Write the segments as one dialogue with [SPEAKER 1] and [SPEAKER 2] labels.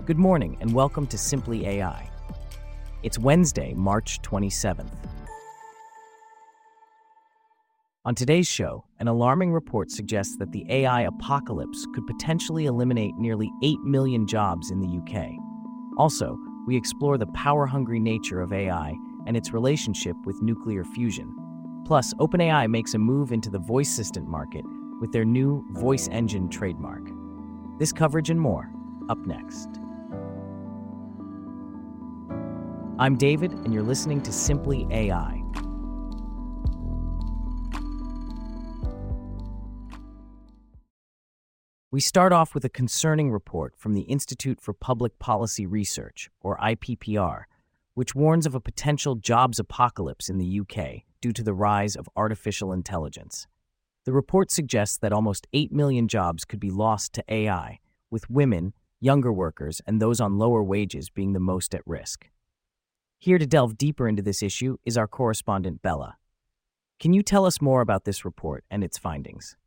[SPEAKER 1] Good morning and welcome to Simply AI. It's Wednesday, March 27th. On today's show, an alarming report suggests that the AI apocalypse could potentially eliminate nearly 8 million jobs in the UK. Also, we explore the power-hungry nature of AI and its relationship with nuclear fusion. Plus, OpenAI makes a move into the voice assistant market with their new Voice Engine trademark. This coverage and more, up next. I'm David, and you're listening to Simply AI. We start off with a concerning report from the Institute for Public Policy Research, or IPPR, which warns of a potential jobs apocalypse in the UK due to the rise of artificial intelligence. The report suggests that almost 8 million jobs could be lost to AI, with women, younger workers, and those on lower wages being the most at risk. Here to delve deeper into this issue is our correspondent, Bella. Can you tell us more about this report and its findings?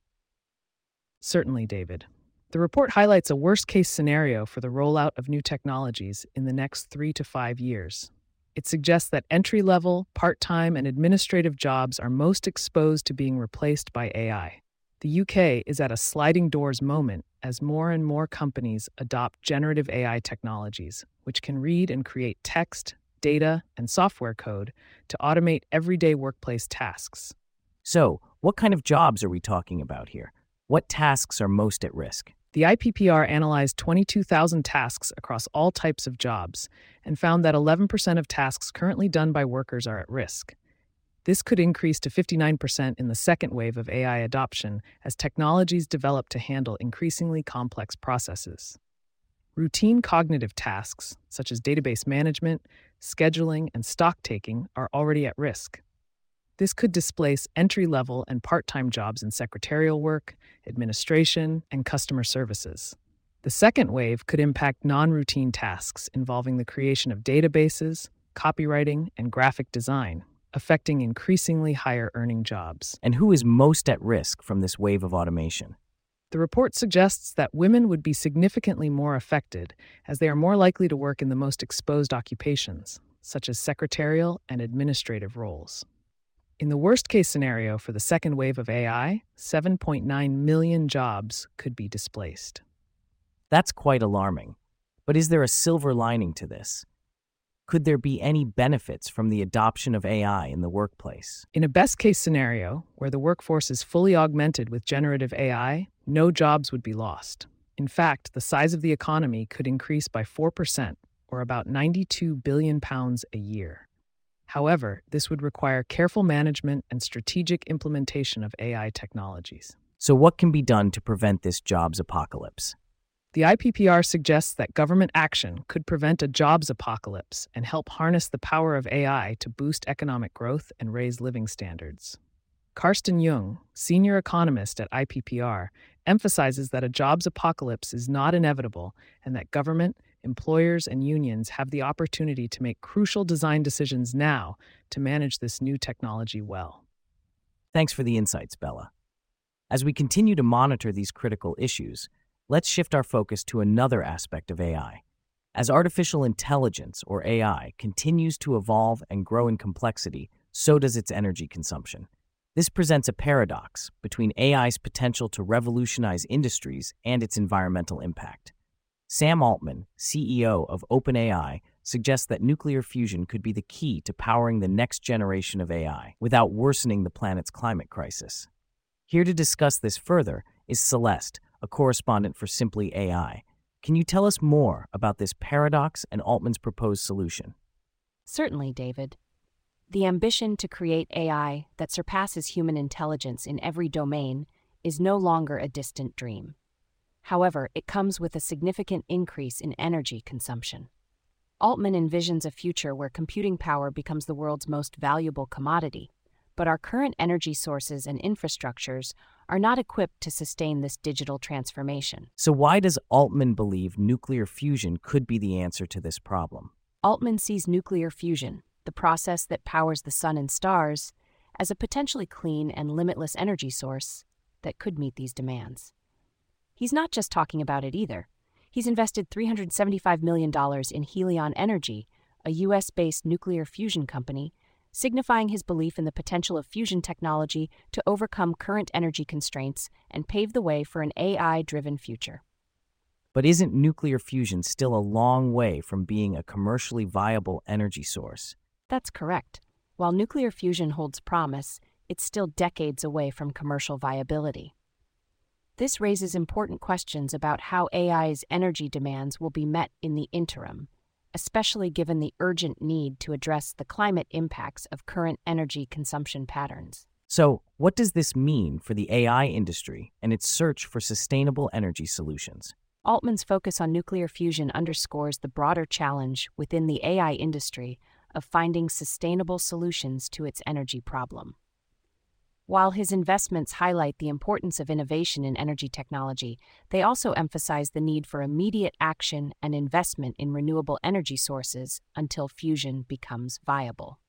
[SPEAKER 2] Certainly, David. The report highlights a worst-case scenario for the rollout of new technologies in the next 3 to 5 years. It suggests that entry-level, part-time, and administrative jobs are most exposed to being replaced by AI. The UK is at a sliding doors moment as more and more companies adopt generative AI technologies, which can read and create text, data, and software code to automate everyday workplace tasks.
[SPEAKER 1] So, what kind of jobs are we talking about here? What tasks are most at risk?
[SPEAKER 2] The IPPR analyzed 22,000 tasks across all types of jobs and found that 11% of tasks currently done by workers are at risk. This could increase to 59% in the second wave of AI adoption as technologies develop to handle increasingly complex processes. Routine cognitive tasks, such as database management, scheduling, and stock-taking, are already at risk. This could displace entry-level and part-time jobs in secretarial work, administration, and customer services. The second wave could impact non-routine tasks involving the creation of databases, copywriting, and graphic design, affecting increasingly higher-earning jobs.
[SPEAKER 1] And who is most at risk from this wave of automation?
[SPEAKER 2] The report suggests that women would be significantly more affected as they are more likely to work in the most exposed occupations, such as secretarial and administrative roles. In the worst-case scenario for the second wave of AI, 7.9 million jobs could be displaced.
[SPEAKER 1] That's quite alarming. But is there a silver lining to this? Could there be any benefits from the adoption of AI in the workplace?
[SPEAKER 2] In a best-case scenario, where the workforce is fully augmented with generative AI, no jobs would be lost. In fact, the size of the economy could increase by 4%, or about £92 billion a year. However, this would require careful management and strategic implementation of AI technologies.
[SPEAKER 1] So what can be done to prevent this jobs apocalypse?
[SPEAKER 2] The IPPR suggests that government action could prevent a jobs apocalypse and help harness the power of AI to boost economic growth and raise living standards. Karsten Jung, senior economist at IPPR, emphasizes that a jobs apocalypse is not inevitable and that government, employers, and unions have the opportunity to make crucial design decisions now to manage this new technology well.
[SPEAKER 1] Thanks for the insights, Bella. As we continue to monitor these critical issues, let's shift our focus to another aspect of AI. As artificial intelligence, or AI, continues to evolve and grow in complexity, so does its energy consumption. This presents a paradox between AI's potential to revolutionize industries and its environmental impact. Sam Altman, CEO of OpenAI, suggests that nuclear fusion could be the key to powering the next generation of AI without worsening the planet's climate crisis. Here to discuss this further is Celeste, a correspondent for Simply AI. Can you tell us more about this paradox and Altman's proposed solution?
[SPEAKER 3] Certainly, David. The ambition to create AI that surpasses human intelligence in every domain is no longer a distant dream. However, it comes with a significant increase in energy consumption. Altman envisions a future where computing power becomes the world's most valuable commodity, but our current energy sources and infrastructures are not equipped to sustain this digital transformation.
[SPEAKER 1] So why does Altman believe nuclear fusion could be the answer to this problem?
[SPEAKER 3] Altman sees nuclear fusion, the process that powers the sun and stars, as a potentially clean and limitless energy source that could meet these demands. He's not just talking about it either. He's invested $375 million in Helion Energy, a U.S.-based nuclear fusion company, signifying his belief in the potential of fusion technology to overcome current energy constraints and pave the way for an AI-driven future.
[SPEAKER 1] But isn't nuclear fusion still a long way from being a commercially viable energy source?
[SPEAKER 3] That's correct. While nuclear fusion holds promise, it's still decades away from commercial viability. This raises important questions about how AI's energy demands will be met in the interim, especially given the urgent need to address the climate impacts of current energy consumption patterns.
[SPEAKER 1] So, what does this mean for the AI industry and its search for sustainable energy solutions?
[SPEAKER 3] Altman's focus on nuclear fusion underscores the broader challenge within the AI industry of finding sustainable solutions to its energy problem. While his investments highlight the importance of innovation in energy technology, they also emphasize the need for immediate action and investment in renewable energy sources until fusion becomes viable.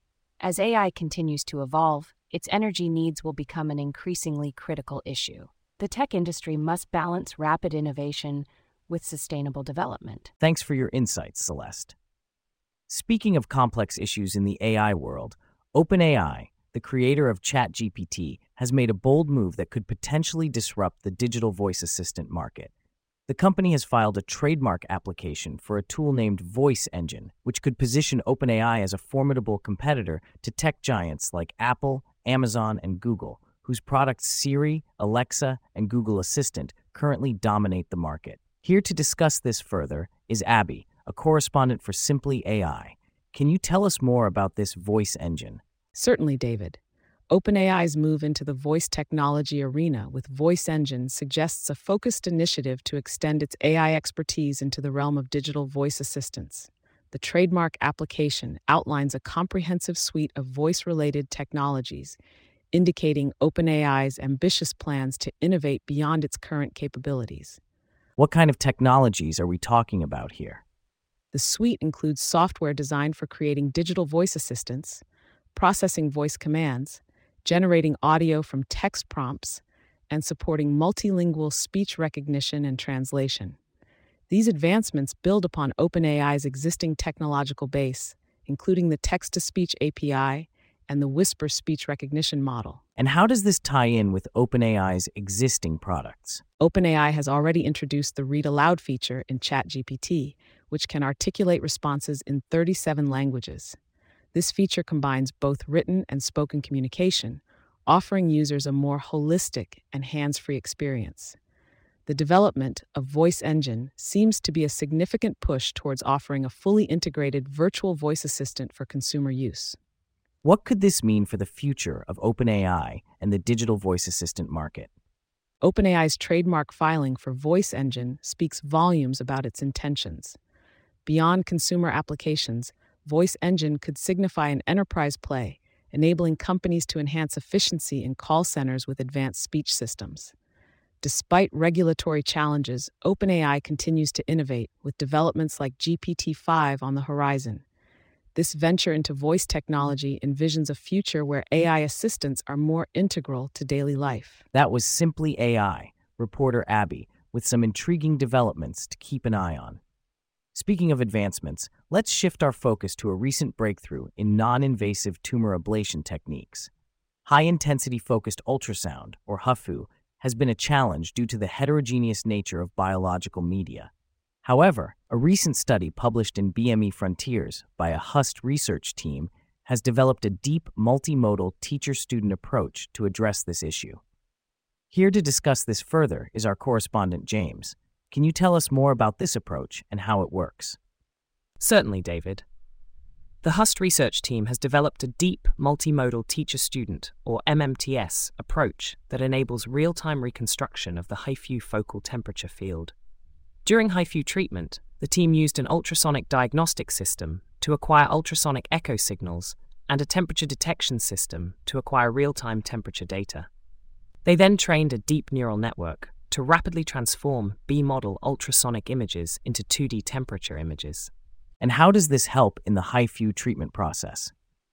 [SPEAKER 3] As AI continues to evolve, its energy needs will become an increasingly critical issue. The tech industry must balance rapid innovation with sustainable development.
[SPEAKER 1] Thanks for your insights, Celeste. Speaking of complex issues in the AI world, OpenAI, the creator of ChatGPT, has made a bold move that could potentially disrupt the digital voice assistant market. The company has filed a trademark application for a tool named Voice Engine, which could position OpenAI as a formidable competitor to tech giants like Apple, Amazon, and Google, whose products Siri, Alexa, and Google Assistant currently dominate the market. Here to discuss this further is Abby, a correspondent for Simply AI. Can you tell us more about this Voice Engine?
[SPEAKER 2] Certainly, David. OpenAI's move into the voice technology arena with Voice Engine suggests a focused initiative to extend its AI expertise into the realm of digital voice assistants. The trademark application outlines a comprehensive suite of voice-related technologies, indicating OpenAI's ambitious plans to innovate beyond its current capabilities.
[SPEAKER 1] What kind of technologies are we talking about here?
[SPEAKER 2] The suite includes software designed for creating digital voice assistants, processing voice commands, generating audio from text prompts, and supporting multilingual speech recognition and translation. These advancements build upon OpenAI's existing technological base, including the text-to-speech API and the Whisper speech recognition model.
[SPEAKER 1] And how does this tie in with OpenAI's existing products?
[SPEAKER 2] OpenAI has already introduced the Read Aloud feature in ChatGPT, which can articulate responses in 37 languages. This feature combines both written and spoken communication, offering users a more holistic and hands-free experience. The development of Voice Engine seems to be a significant push towards offering a fully integrated virtual voice assistant for consumer use.
[SPEAKER 1] What could this mean for the future of OpenAI and the digital voice assistant market?
[SPEAKER 2] OpenAI's trademark filing for Voice Engine speaks volumes about its intentions. Beyond consumer applications, Voice Engine could signify an enterprise play, enabling companies to enhance efficiency in call centers with advanced speech systems. Despite regulatory challenges, OpenAI continues to innovate, with developments like GPT-5 on the horizon. This venture into voice technology envisions a future where AI assistants are more integral to daily life.
[SPEAKER 1] That was Simply AI, reporter Abby, with some intriguing developments to keep an eye on. Speaking of advancements, let's shift our focus to a recent breakthrough in non-invasive tumor ablation techniques. High-intensity focused ultrasound, or HIFU, has been a challenge due to the heterogeneous nature of biological media. However, a recent study published in BME Frontiers by a HUST research team has developed a deep multimodal teacher-student approach to address this issue. Here to discuss this further is our correspondent James. Can you tell us more about this approach and how it works?
[SPEAKER 4] Certainly, David. The HUST research team has developed a deep multimodal teacher-student, or MMTS, approach that enables real-time reconstruction of the HIFU focal temperature field. During HIFU treatment, the team used an ultrasonic diagnostic system to acquire ultrasonic echo signals and a temperature detection system to acquire real-time temperature data. They then trained a deep neural network to rapidly transform B-model ultrasonic images into 2D temperature images.
[SPEAKER 1] And how does this help in the HIFU treatment process?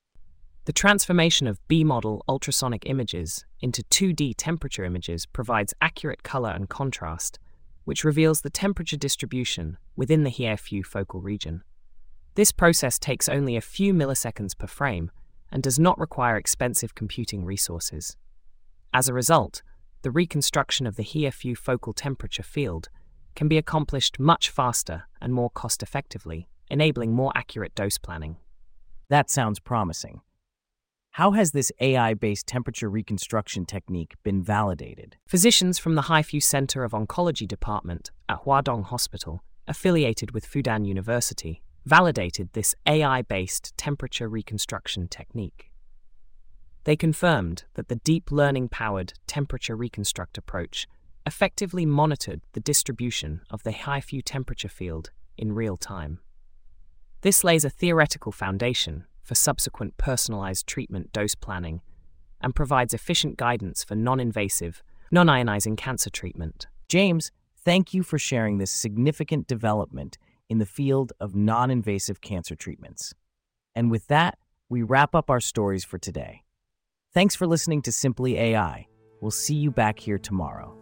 [SPEAKER 4] The transformation of B-model ultrasonic images into 2D temperature images provides accurate color and contrast, which reveals the temperature distribution within the HIFU focal region. This process takes only a few milliseconds per frame and does not require expensive computing resources. As a result, the reconstruction of the HIFU focal temperature field can be accomplished much faster and more cost-effectively, enabling more accurate dose planning.
[SPEAKER 1] That sounds promising. How has this AI-based temperature reconstruction technique been validated?
[SPEAKER 4] Physicians from the HIFU Center of Oncology Department at Huadong Hospital, affiliated with Fudan University, validated this AI-based temperature reconstruction technique. They confirmed that the deep learning-powered temperature reconstruct approach effectively monitored the distribution of the HIFU temperature field in real time. This lays a theoretical foundation for subsequent personalized treatment dose planning and provides efficient guidance for non-invasive, non-ionizing cancer treatment.
[SPEAKER 1] James, thank you for sharing this significant development in the field of non-invasive cancer treatments. And with that, we wrap up our stories for today. Thanks for listening to Simply AI. We'll see you back here tomorrow.